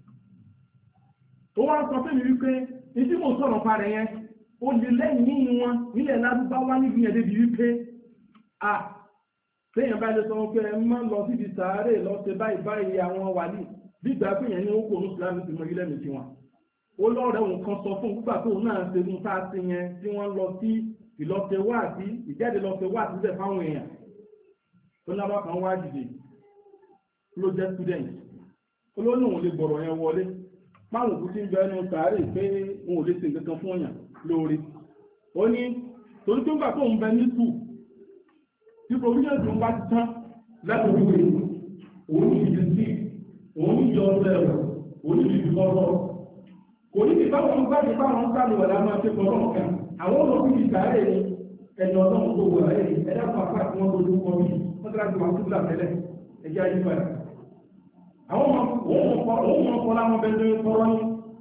ó wá sọ fún mi wípé ní tí mo sọ̀rọ̀ parẹ́ yẹn ó lè lẹ́yìn nínú wọn nílẹ̀ Lárúbáwá níbi yẹn débi wípé a téèyàn bá lè sọ pé ẹ má lọ síbi sàárè lọ ṣe báyìí báyìí àwọn wàlí gbígbà pé yẹn ní ó kò ní Islam ti mọ ilé mi ti wọn ó lọ́rẹ̀ òun kan sọ fún gbígbà tó náà ṣe mú tá a ṣe yẹn tí wọ́n lọ sí ìlọ́ṣẹ̀ wá sí ìjáde lọ́ṣẹ̀ wá síbẹ̀ fáwọn èèyàn tó lábá kan wá dìde ló jẹ́ student olóòlù òun lè gbọ̀rọ̀ yẹn wọlé páwọn òkú tí ń bẹ ẹnu sàárè pé òun ò lè ṣe nǹkan kan fún èèyàn lóore ó ní torí tó ń gbà tó ń bẹ ní sùn tí provision tó ń bá ti tán látòjú rẹ̀ òun ní ìdí sí òun ní ìjọ ọ̀sẹ̀ rẹ̀ òun ní ìdí kọ́kọ́ kò ní ìfẹ́ wọn gbájú fáwọn sáàlù wà láwọn ṣe kọ́ lọ́wọ́ kan àwọn olóògùn ti sàárè ní ẹni ọlọ́run tó wà lẹ́yìn ẹ̀dá pàpà tí wọ́n dojú kọ bí wọ́n tẹ́lá ti wà síbílà tẹ́lẹ̀ ẹjẹ́ ayé padà àwọn ọmọ ọkọ̀ láwọn bẹ́ẹ̀ tọrọ ní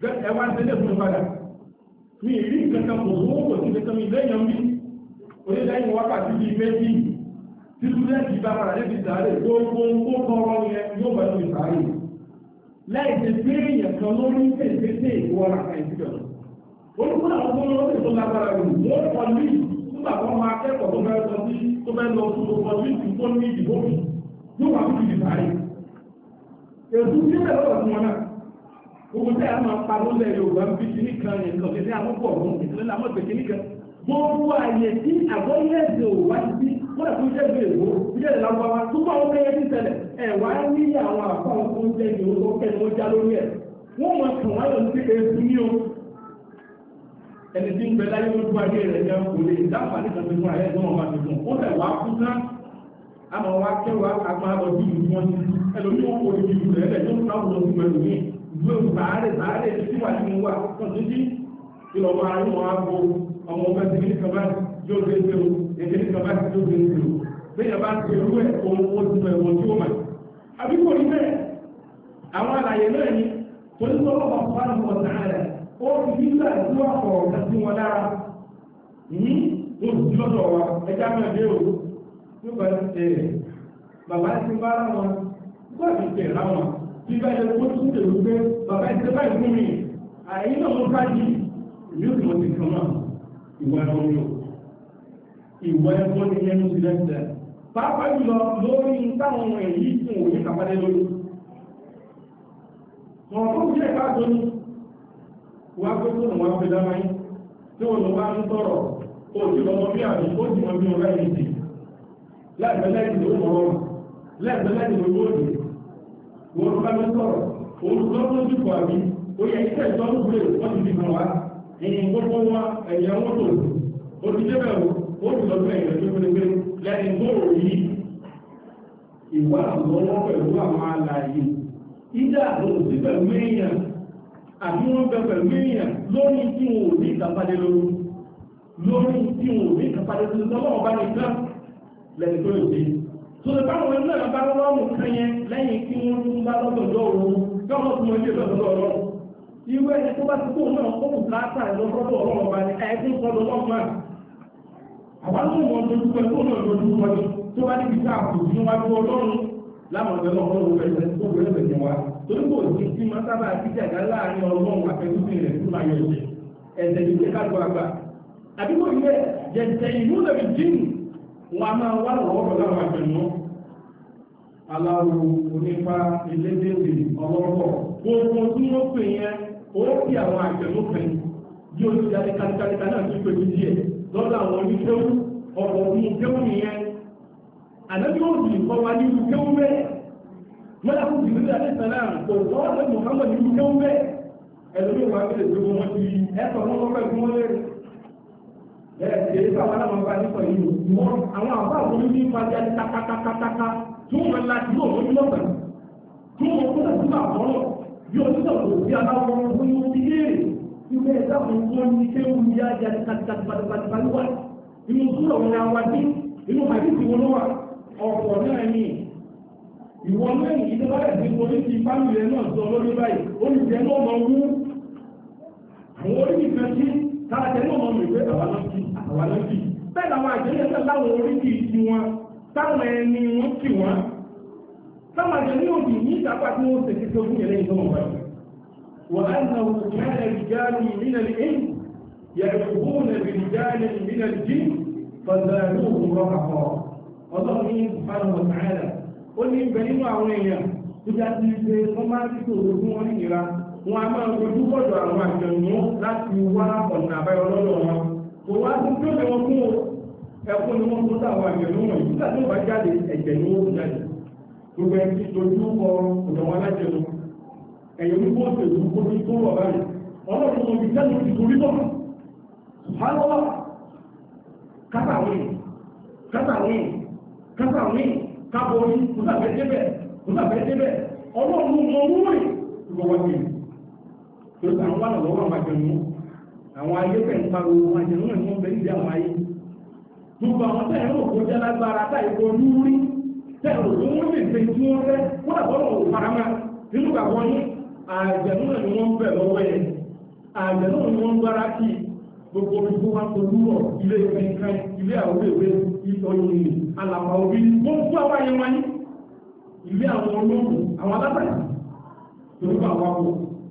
ẹ wá tẹ́lẹ̀ fún padà mi ìrí kankan kò sówó kò sí kankan mi lẹ́yìn mi onílẹ́yìn wákàtí bíi méjì tí túlẹ̀tì bá padà débi sàárè gbogbo ó kọ́rọ́ yẹn yóò bá lórí sàárè láì ṣe pé èèyàn kan lórí pèsè ìwọ́n àkàyè síbẹ̀ olùkọ́ àwọn tó lọ́wọ́ tó lágbára rẹ̀ wọ́n kọ́ ní nígbà tó máa kẹ́kọ̀ọ́ tó fẹ́ lọ sí tó fẹ́ lọ sí tó kọ́ ní ìdìbò ní ìdìbò mi yóò wá fún ìdìbò sàárè èdè síbẹ̀ lọ́wọ́ fún wọn náà gbogbo tẹ́ ẹ máa pa lólẹ̀ Yorùbá ń fi kíní kan yẹn lọ sí amúpọ̀ ọ̀hún ìdílé àmọ́ ìpè kíní kan gbogbo àyè tí àgbọ́yẹ̀dẹ̀ ò wá sí wọ́n dàbí jẹ́ bí èwo jẹ́ ìlànà wa tó bá wọn kẹ́yẹ sí ṣẹlẹ̀ ẹ̀ wá ní àwọn àfáwọn tó ń jẹ́ ní owó kẹ́ni wọ́n já lórí ẹ̀ wọ́n mọ̀ kàn wá lọ sí èsù ní o ẹni tí ń bẹ láyé lójú ayé rẹ̀ jẹ́ kò lè dáfà ní kan tuntun ayé ẹ̀gbọ́n ọba tuntun ó tẹ̀ wá kú tán àmọ́ wá kẹwàá àgbà lọ sí ìlú wọn ní ẹlòmíì wọn kò lè fi ìlú rẹ̀ lẹ̀ yóò ká wọn lọ sí ìlú ìlú sàárè sàárè tí wà nínú wa kan tó dí ìlọ́wọ́ ayé wọn á gbó ọmọ ọgbẹ́ ti ní kaba yóò dé ṣe o èdè ní kaba yóò dé ṣe o bẹ́ẹ̀ bá ṣe irú ẹ̀ ohun ó ti bẹ̀rẹ̀ wọn tí ó mà àbí kò ní bẹ́ẹ̀ àwọn àlàyé náà ni torí sọ́kọ̀ bá fún àwọn ọ̀sán rẹ̀ ó fi nígbà tí wọ́n kọ̀ ọ̀gá sí wọn lára ní oṣù lọ́dọ̀ wa ẹja máa dé o yóò bá ṣe bàbá ti bá ara wọn wọ́n ti tẹ̀ láwọn bí bá yẹ kó tún tẹ̀lú pé bàbá ti bá ìfún mi àyè náà mo bá yìí ìlú tí mo ti kàn máa ìwà ẹ̀kọ́ ni o ìwà ẹ̀kọ́ ni yẹn ló ti lẹ́sẹ̀ pàápàá jùlọ lórí táwọn ọmọ èyí fún òye kàpálẹ́ lórí wọn tó jẹ́ káàtó ní wọ́n á pé tó wọn á fi dáná yín tí wọn lọ bá ń sọ̀rọ̀ ó ti lọ́mọ bí àbí ó ti mọ bí wọn láì ní láìpẹ́ láì ló mọ̀ ọ́rùn láìpẹ́ láì ló lóòdì wọn bá ń sọ̀rọ̀ olùkọ́ tó ti kọ̀ àbí ó yẹ iṣẹ́ ìtọ́jú gbé wọ́n ti fi hàn wá ìyìn gbogbo wa ẹ̀yẹ wọn tó o ti débẹ̀ o ó ti lọ sí ẹ̀yẹ tó gbé gbé lẹ́yìn tó rò yí ìwà lọ́wọ́ pẹ̀lú àwọn alàyè ìdá àwọn òsì pẹ̀lú èèyàn àbí wọ́n bẹ pẹ̀lú èèyàn lórí tí wọn ò ní ìkápadé lórí lórí tí wọn ò ní ìkápadé lórí tó lọ́wọ́ bá ní ká lẹ́yìn tó yóò dé tó lè bá wọn náà bá wọ́n mú kan yẹn lẹ́yìn tí wọ́n tún bá lọ́dọ̀dọ̀ òun káwọn tún wọn lé lọ́dọ̀dọ̀ ọlọ́run irú ẹni tó bá ti kó náà kó kù káàtà lọ́dọ̀dọ̀ ọlọ́run bá ní ẹ̀ẹ́dín sọ́dọ̀ lọ́gbà àwọn tó wọn dojú pẹ̀ tó náà dojú pẹ̀ tó bá ní kíkà àpò tí wọ́n wá tó ọlọ́run láwọn ọ̀dọ́ náà wọ́n fẹ́ tó fẹ́ fẹ́ jẹ wá torí kò sí sí máa sábà kíjàgá láàrin ọlọ́run àfẹ́sùsìn rẹ̀ tó máa yọ ẹ̀jẹ̀ ẹ̀jẹ̀ ìgbé kájọ àgbà àbíkó ilé jẹ̀jẹ̀ ìlú lẹ́bi jíìnì wọn a máa wá lọ́wọ́ pẹ̀lú àwọn àjẹmọ́ aláwo onípa ilédèdè ọlọ́pọ̀ gbogbo tí wọ́n pè yẹn ó fi àwọn àjẹmọ́ kan yóò ti jáde káríkáríká náà tó pèsè díẹ̀ lọ́dọ̀ àwọn oníkéwú ọ̀pọ̀ ọdún kéwú nìyẹn ànábì ó sì kọ́ wa ní irú kéwú bẹ́ẹ̀ mọ́lá fún jìbìtì àdéṣàlá kò kọ́ ọ̀dọ́ Muhammad ní irú kéwú bẹ́ẹ̀ ẹlòmíì wà á gbé wọn ti ẹ̀kọ́ wọn lọ́pẹ́ fún wọn lẹ́rìí ẹ̀ẹ́dẹ̀ ìfàwọn àwọn bá nípa ìlú wọn àwọn àbá àwọn oní ìfàjá ní takatatatata tí wọ́n láti yóò lójú lọ́pẹ̀ tí wọ́n kó láti bá àbọ̀rọ̀ bí o nígbà tó bí aláwọ̀ ọ̀hún ní orí léèrè ilé ẹ̀dá fún wọn ní pé wọ́n yá ajá ní katikatikatikatikà wá inú súnà wọn àwọn adé inú àdìsí wọn wà ọ̀pọ̀ náà ní ìwọ mẹ́rin ìjọba ẹ̀sìn orí ti fámìlì náà sọ lórí báyìí olùjẹ́ náà mọ̀ wú àwọn orí ìfẹ́ sí káàkiri náà mọ̀ mí pé àwọn lọ́sí àwọn lọ́sí bẹ́ẹ̀ làwọn àjẹyẹ náà láwọn oríkì tí wọn táwọn ẹni wọn kì wọn táwọn àjẹyẹ òbí ní ìdápá tí wọn ṣèké tó fún yẹlẹ ìjọba wọn. wọ́n á nà wọ́n kẹ́lẹ̀ ìjánu ìmínà ìhìn yẹ̀rùbùn ìjánu ìmínà ìjìn fọ̀dàlú òwúrọ̀ àkọ́ ọlọ́run ní ìfàlọ́ wọ̀tàálà ó ní ibẹ̀ nínú àwọn èèyàn tó já sí pé wọ́n máa ń rí tòrò fún wọn nìyíra wọn a máa rojú bọ́dọ̀ àwọn àjọ̀nù láti wá ọ̀nà àbáyọ lọ́dọ̀ wọn kò wá sí tó lè wọn fún ẹkún ni wọ́n tó táwọn àjọ̀nù wọn yìí nígbà tó bá jáde ẹ̀jẹ̀ ni wọ́n jáde gbogbo ẹ̀ ti dojú kọ ọ̀dọ̀ wọn alájẹnu ẹ̀yọ̀ ní bó ṣe dùn kó ní tó wọ̀ báyìí ọlọ́run wọn fi jáde ti torí bọ̀ hálọ́wà kátàwé kátàwé kátàwé kábọ̀ọ́rí kùsàfẹ́ débẹ̀ kùsàfẹ́ débẹ̀ ọlọ́run mọ wúrì gbogbo wọn tó àwọn wà lọ́wọ́ àwọn àjẹmú àwọn ayé fẹ́ ń pariwo àwọn àjẹmú ẹ̀ wọ́n bẹ̀rẹ̀ ìdí àwọn ayé gbogbo àwọn tẹ̀ ẹ̀rọ kó jẹ́ lágbára táyé kó lúrí tẹ̀ ẹ̀rọ tó wọ́n lè fẹ́ tí wọ́n fẹ́ wọ́n àbọ̀ lọ́wọ́ farama nínú gbàgbọ́ yín àjẹ̀nú náà ni wọ́n ń bẹ̀ lọ́wọ́ ẹ̀ àjẹ̀nú ni wọ́n ń gbára kí gbogbo omi tó wá tojú rọ̀ ilé ìfẹ́ nǹkan ilé àwọn ìwé ìtọ́yìn alàpà òbí wọ́n fún àwọn ayé wáyé ilé àwọn olóògùn àwọn alábàáyé tó ń bá wá wò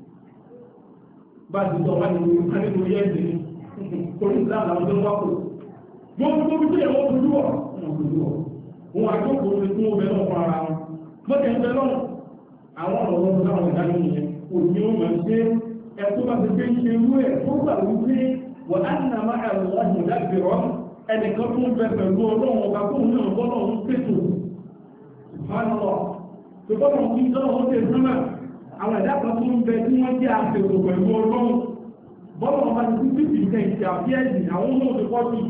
bá ti sọ wá nínú kánínú yẹ́ẹ̀dẹ̀ torí ìlànà àwọn tó ń wá kò wọ́n tó bí tẹ́yẹ̀ wọ́n tojú rọ̀ wọ́n tojú rọ̀ wọn àjókòó ti fún obìnrin náà fún ara wọn mọ́tẹ̀ ń bẹ lọ́wọ́ àwọn ọ̀rọ̀ wọn láwọn ìdájọ́ yẹn òní ó máa ṣe ẹ̀kọ́ bá ti gbé ṣe irú ẹ̀ tó gbà wípé wọ́n á nà máa ẹ̀rọ láti láti rọ́ ẹnìkan tó ń bẹ pẹ̀lú ọlọ́run ọba tó ń náà bọ́lọ̀ ń pètò ìfánàlọ́ tó bọ́lọ̀ ń kí tọ́lọ̀ ń tẹ̀ sánà àwọn ẹ̀dá kan tó ń bẹ tí wọ́n jẹ́ àpètò pẹ̀lú ọlọ́run bọ́lọ̀ ọba ti fi fi ìkẹ́ ìṣẹ́ àfíẹ́sì àwọn ọmọ òṣè pọ̀ sí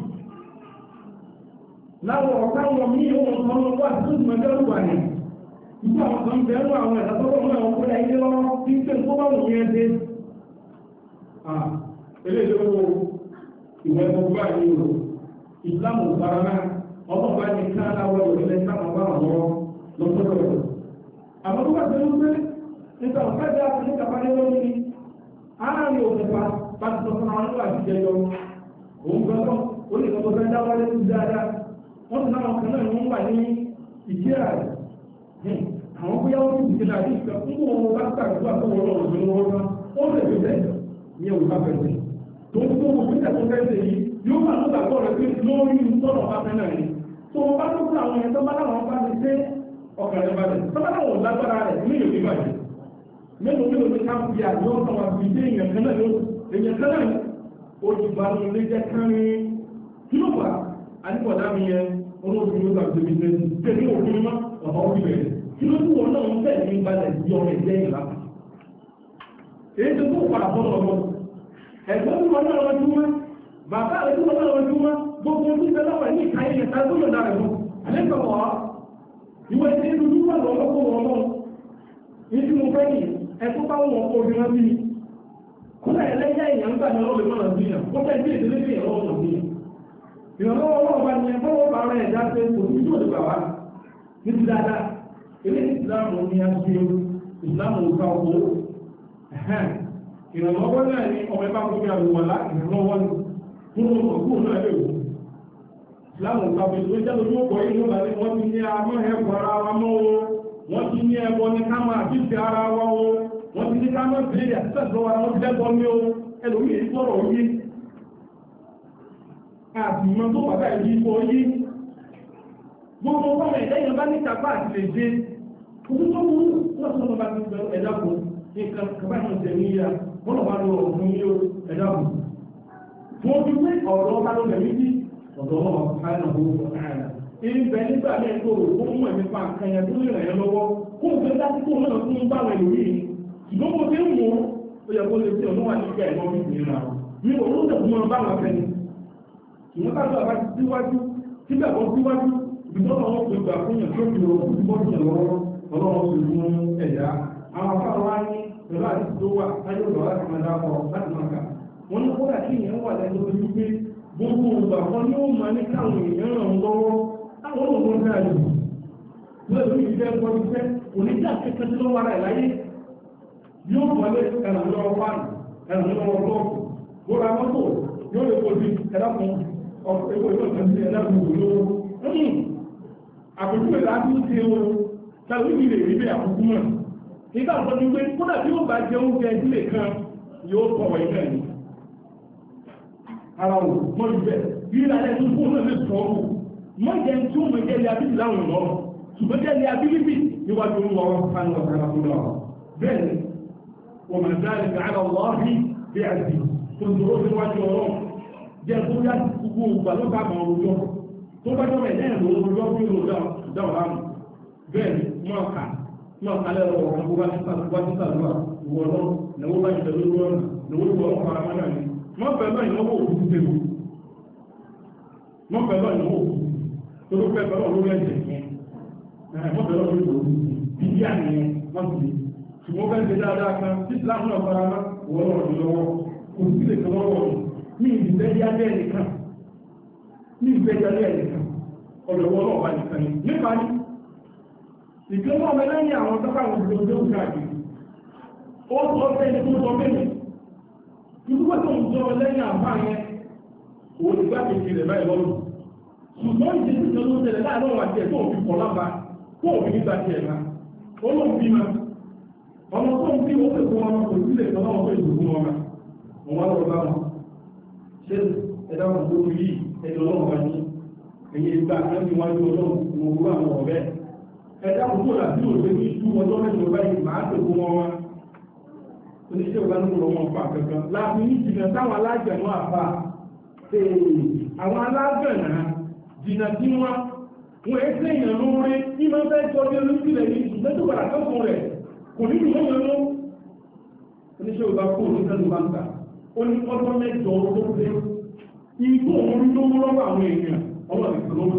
láwọn ọ̀tá wọn mí òun kan lọ wá sí ìmọ̀lẹ́rù wà ní ìgbà àwọn kan bẹ̀rù àwọn ẹ̀dá tó bọ́lọ̀ náà wọlé ilé lọ́wọ́ tí ń pè tó bá wù yẹn dé eléyìí ìwé gbogbo àyè ìsìlámù farama ọlọ́pàá ní ká láwọ́ ìrọ̀lẹ́ sáwọn bá wọn lọ́wọ́ lọ́sọ́dọ̀ rẹ̀. àwọn tó bá tẹ́lú pé nípa ọ̀sájà àti kàfáyé lónìí àárín òkùnfà bá ti sọ fún àwọn nígbà tí jẹjọ òun gbọ́dọ̀ ó lè lọ́wọ́ fẹ́ dáwọ́lé tó dáadáa wọ́n ti náà kan náà wọ́n wà ní ìjírà rẹ̀ àwọn bóyá ó ti ti dàbí ìgbà fún wọn bá tàbí àtọwọ́ lọ́wọ́ tó lọ́wọ́ tán ó lè fi bẹ́ẹ̀ ní òkúta fẹ̀sẹ̀ tó ń tó gbogbo ìtàkó fẹ́sẹ̀ yìí yóò máa ló gbàgbọ́ rẹ̀ pé lórí tọ́lọ̀ bá fẹ́ náà ni tó o bá tó kú àwọn ẹ̀ tó bá láwọn bá ti ṣe ọkàn rẹ̀ balẹ̀ tó bá láwọn lágbára rẹ̀ ní ìlú ìbàjẹ́ mélòó mélòó ní ká fi àjọ ọ̀sán wa fi dé èèyàn kan náà ló èèyàn kan náà ó ti ba ní ilé jẹ́ kárin kí ló fà á nípọ̀dá mi yẹn olóògùn ló gbà tóbi ṣe tẹ̀lé òfin mọ́ ọ̀họ́ orí rẹ̀ kí ló tún wọn náà ń bẹ̀ ní balẹ̀ yọ ẹ̀ lẹ́yìn lápá èyí tó kó padà bọ́ lọ́wọ́ ẹ̀gbọ́n tí wọn náà wọ́n dúró bàbá rẹ̀ tí wọ́n náà wọ́n dúró gbogbo ojú ìfẹ́ lọ́wọ́ ní ìka ilẹ̀ tá tó yọ̀dá rẹ̀ mú àlẹ́kọ̀ọ́ wá ìwé tí inú dúpọ̀ lọ́wọ́ kó wọn lọ́wọ́ ní tí mo fẹ́ yìí ẹ̀tọ́ bá wọn kó orí wọn bí mi kúnlá ẹlẹ́yà èèyàn ń gbà ní ọlọ́ọ̀lẹ́ mọ́nà sí yàn kó fẹ́ bí ìdílé bí ìrànlọ́wọ́ wọn bí ìrànlọ́wọ́ ọlọ́wọ́ bá ní ẹgbẹ́ wọn bá rẹ̀ ẹ̀dá pé kò ní tó lè gbà wá ní ti dáadáa ilé ìsìlámù ní a ṣe ìsìlámù ká owó ìrànlọ́wọ́ náà ní ọmọ ẹgbẹ́ akọ́bí àwòwọ̀lá ìrànlọ́wọ́ ní fún ọkọ̀ náà lè wò láwọn ìgbàgbé tó jẹ́ lójú ọkọ̀ yìí ló bàrí wọ́n ti ní àmọ́ ẹ̀kọ́ ara wa mọ́ o wọ́n ti ní ẹbọ ní ká máa fi fi ara wa o wọ́n ti ní ká máa fi lè àtẹ́sọ́ wa wọ́n ti lẹ́bọ ní o ẹlòmíì sọ̀rọ̀ yí àti ìmọ̀ tó bàbá ìlú ipò yí gbogbo ọmọ ẹ̀dá yẹn bá ní kápá àti lè dé kókó tó wú wọ́n tó lọ bá ti gbẹ ẹ̀dá kù nǹkan kaba yẹn tẹ̀ ní yíya wọ́n lọ bá lọ fún yí o ẹ̀dá kù wọ́n fi pé ọ̀rọ̀ bá lọ bẹ̀rẹ̀ sí ọ̀dọ̀ wọn káyọ̀ owó ọ̀hánà. Ìbẹ̀ nígbà mẹ́rin tó rò fún mọ̀ nípa nǹkan yẹn tó lè ràn yẹn lọ́wọ́ kó o fẹ́ dájú kó náà fún bá wọn lórí yìí. Ṣùgbọ́n mo ti ń mú ó yẹ kó lè fi ọ̀nà wà nígbà ìmọ̀ mi sì rà. Mi ò ló tẹ̀ fún ọ bá wọn fẹ́ni. Ìwọ́n bá tó àbá ti síwájú síbẹ̀ kan síwájú ìbùdó náà wọ́n pè gbà fún yẹn tó fi ọ̀rọ̀ fún bọ́ọ̀lù yẹn lọ́wọ́ ọlọ́run sì fún ẹ̀yà. Àwọn afárá wa ní pẹ̀lú àti tó wà láyé ọ̀dọ̀ láti máa dákọ̀ láti máa kà. Wọ́n ní kódà kí ìyẹn wà lẹ́nu ojú pé gbogbo ìgbà kan ní ó máa ní káwọn èèyàn ràn lọ́wọ́ táwọn òun náà lò lórí ìfẹ́ ẹ̀kọ́ ìfẹ́ oníjà kẹ́kẹ́ tí ló wà rẹ̀ láyé yóò wọlé ẹ̀rànlọ́wọ́ wáàlì ẹ̀rànlọ́wọ́ bọ́ọ̀kù bóra mọ́tò yóò lè kojú ẹ̀dàkùn ọ̀pọ̀ ìwé ìwé ìwé ẹ̀dàkùn olówó àpòjúwe láti ń ṣe o tàbí ìlè ìbẹ̀ àkókò mọ̀ nígbà tó ní pé kódà tí ó bá jẹ oúnjẹ ìdílé kan yóò kọ̀wọ̀ ilẹ̀ ni ara wò mọ́ ìbẹ̀ yíra ẹ̀ tó fún náà lè sọ ọ́ mọ́ jẹ́ tí ó mọ̀ jẹ́ ilé abílì láwọn ìlọ́ ṣùgbọ́n jẹ́ ilé abílì níwájú olúwa wọn fún àwọn ọ̀sára fún lọ bẹ́ẹ̀ ni wọ́n máa dá ẹ̀ka ara lọ́ọ̀rí bí àti tó ń dúró síwájú ọ̀rọ̀ jẹ́ tó yá gbogbo ìgbà ló bá mọ̀ ọ̀rọ̀ tó bá jọ́ mẹ́lẹ́ ẹ̀rọ ọjọ́ bí ó dáwọ̀ láàmù bẹ́ẹ̀ ni mọ́ ọ̀ka mọ́ ọ̀ka lẹ́rọ ọ̀rọ̀ bó bá ti sàlùwà ìwọ̀ lọ lẹ́wọ́ bá ìṣẹ̀lú lọ́nà lẹ́wọ́ ìwọ̀ ọ̀rọ̀ fara mọ́ náà ni mọ́ pẹ̀lú ìnáwó òkú tẹ̀lú mọ́ pẹ̀lú ìnáwó òkú tó ló pẹ́ pẹ̀lú olórí ẹ̀jẹ̀ yẹn mọ́ pẹ̀lú olórí òkú bíbí àníyàn wọ́n ti ṣùgbọ́n fẹ́ ṣe dáadáa kan tí ìsìláàmù náà fara mọ́ wọ́n lọ́rọ̀ ní lọ́wọ́ kò sí lè tọ́wọ́ wọ̀ ní ìdìbẹ́ yálẹ́ ẹ̀nìkan ní ìgbẹ́ yálẹ́ ẹ̀nìkan ọ̀dọ̀ wọn náà wà nìkan ni nípa ní ìgbẹ́wọ́ ọmọ lẹ́yìn àwọn tọ́ka àwọn òṣèlú tó káàkiri ó sọ ọ́sẹ́ tó sọ mẹ́rin ìdúgbò tó ń jọ lẹ́yìn àbá yẹn òun ìgbà kejì rẹ̀ báyìí lọ́rùn ṣùgbọ́n ìdí tó ló tẹ̀lé láàárọ̀ wà tiẹ̀ tó òfin kọ̀ lába tó òfin nígbà tiẹ̀ náà ó ló ń bí ma ọmọ tó ń bí ó pè fún wọn kò sílẹ̀ tó náà ó pè fún wọn wọn wá lọ bá wọn ṣé ẹ̀dá wọn tó rí ẹ̀dá ọlọ́run wá ní èyí ìgbà ẹ̀mí wájú ọlọ́run mo wú àwọn ọ̀rẹ́ ẹ̀dá kò tó láti òde ní ìlú ọjọ́ mẹ́jọ báyìí máa pè fún wọn wá oníṣẹ́ ìgbà ní kò wọn fà kankan láti ní jìnnà táwọn alájẹ̀nú àfà àwọn alágbẹ̀nà jìnnà tí wọ́n wọ́n ẹ́ sí èèyàn lóore tí máa fẹ́ jọ bí olú sílẹ̀ ní ìṣùgbẹ́ tó padà kẹ́kọ̀ọ́ rẹ̀ kò ní ìwọ̀n yẹn ló oníṣẹ́ ìgbà kó ní sẹ́nu bá ń gbà ó ní ọdún mẹ́jọ tó pé ikú òun rí lówó lọ́wọ́ àwọn èèyàn ọmọ ìgbà lọ́wọ́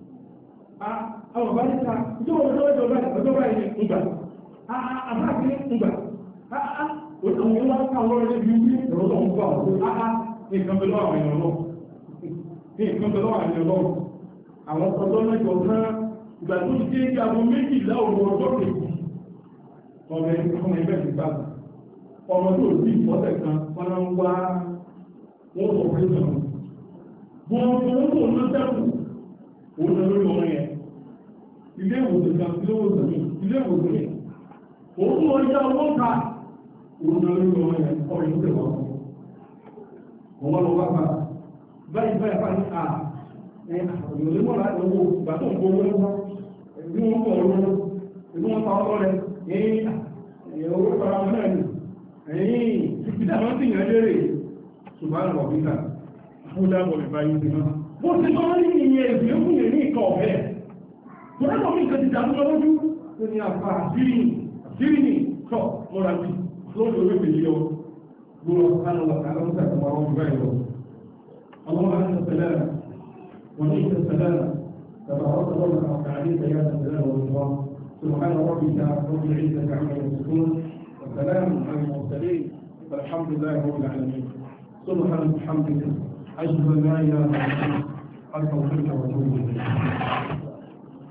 àwọn bá ní ta ìjọba ọjọ́ ìjọba báyìí ọjọ́ báyìí ń gbà àbáàkì ń gbà àwọn ìwọ̀n wá ká ọlọ́rẹ́ lẹ́bi wí ìrọ̀lọ́ ń gbà ọ̀dọ́ nǹkan bẹ̀rẹ̀ àwọn èèyàn lọ nǹkan bẹ̀rẹ̀ àwọn èèyàn lọ àwọn ọjọ́ mẹ́jọ náà ìgbà tó ti dé aago méjìlá òru ọjọ́ kejì ọmọ ọmọ ẹgbẹ́ ti gbà ọmọ tó ti ìfọ́sẹ̀ kan wọn ń wá wọn sọ pé sọ wọn wọn kò ní sẹ́kù òun náà lórí ọmọ yẹn ilé ìwòsàn kan ilé ìwòsàn mi ilé ìwòsàn yẹn òun lọ yá owó ká òun náà lórí ọmọ yẹn ọmọ yẹn tẹ̀ wọ́n wọ́n lọ wá bá báyìí báyìí bá ní à ẹ̀ òyìnbó mọ́ láti owó ìgbà tó ń gbowó lọ́wọ́ ẹ̀bí wọn kọ̀ ọ́ lọ́wọ́ ẹ̀bí wọn pa ọ́ lọ́rẹ́ ẹ̀yìn ẹ̀yìn owó fara wọn náà ni ẹ̀yìn ìpìlẹ̀ àwọn sì yàn lérè ṣùgbọ́n àwọn ọ̀bí náà fún dábọ̀ ìbá yìí ti náà bó ti máa ń ní ìyẹn ìpìlẹ̀ fún yẹn ní ìkọ̀ ọ̀fẹ́ tó dábọ̀ mí nǹkan ti dàbí lọ́wọ́jú tó ní àpá àṣírí àṣírí ní tọ́ mọ́ra bí lórí orí ìpìlẹ̀ yọ gbọ́dọ̀ sánà wà tààrà ń sàkóso àwọn ọ̀gbẹ́ ìlọ اللهم انت السلام ومنك السلام تبارك ربك وتعاليك يا ذا الجلال والاكرام سبحان ربك رب العزه عما يصفون وسلام على المرسلين والحمد لله رب العالمين سبحانك وبحمدك اشهد ان لا اله الا انت استغفرك واتوب اليك